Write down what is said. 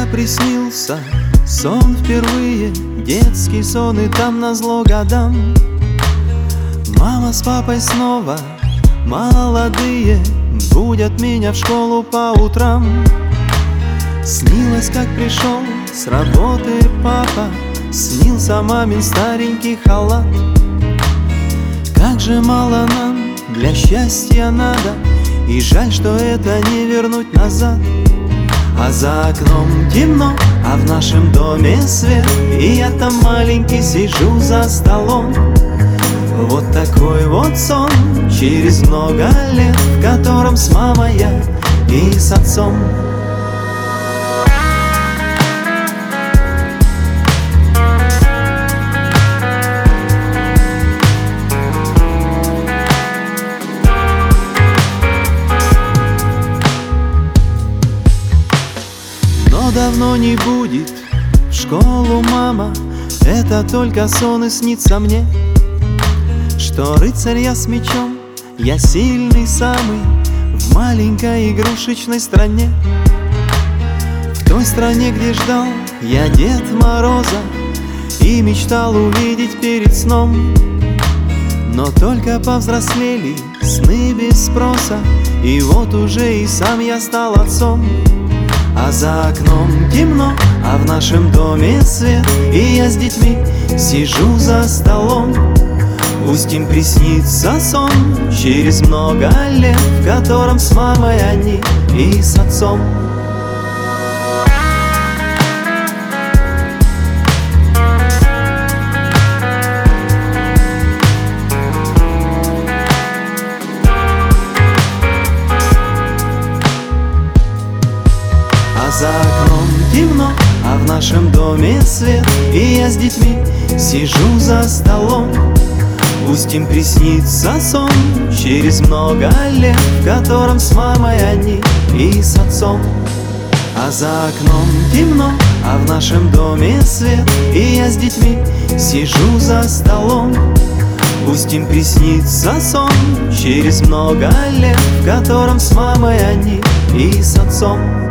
приснился сон впервые, детский сон, и там назло годам мама с папой снова молодые будят меня в школу по утрам. Снилось, как пришел с работы папа, снился мамин старенький халат. Как же мало нам для счастья надо, и жаль, что это не вернуть назад. А за окном темно, а в нашем доме свет, и я там маленький сижу за столом. Вот такой вот сон через много лет, в котором с мамой я и с отцом. Но давно не будет в школу мама, это только сон и снится мне, что рыцарь я с мечом, я сильный самый в маленькой игрушечной стране. В той стране, где ждал я Дед Мороза и мечтал увидеть перед сном. Но только повзрослели сны без спроса, и вот уже и сам я стал отцом. А за окном темно, а в нашем доме свет, и я с детьми сижу за столом. Пусть им приснится сон через много лет, в котором с мамой они и с отцом. А за окном темно, а в нашем доме свет, и я с детьми сижу за столом. Пусть им приснится сон через много лет, в котором с мамой они и с отцом. А за окном темно, а в нашем доме свет, и я с детьми сижу за столом. Пусть им приснится сон через много лет, в котором с мамой они и с отцом.